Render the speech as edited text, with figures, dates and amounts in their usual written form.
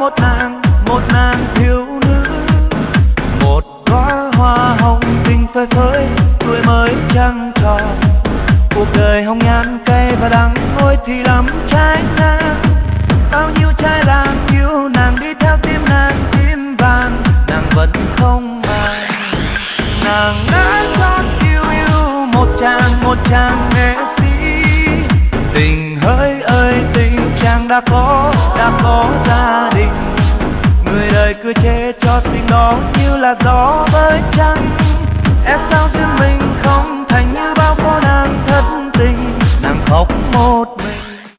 một nàng thiếu nữ, một đóa hoa hồng xinh phơi phới, tuổi mới trăng tròn. Cuộc đời hồng nhan cay và đắng, ôi thì lắm trái ngang. Bao nhiêu trai đang yêu nàng, đi theo tim nàng tim vàng, nàng vẫn không màng. Nàng đã chót yêu một chàng nghệ sĩ, tình hỡi ơi tình chàng đã có gia đình. Người đời cứ chê cho tình đó như là gió với trăng,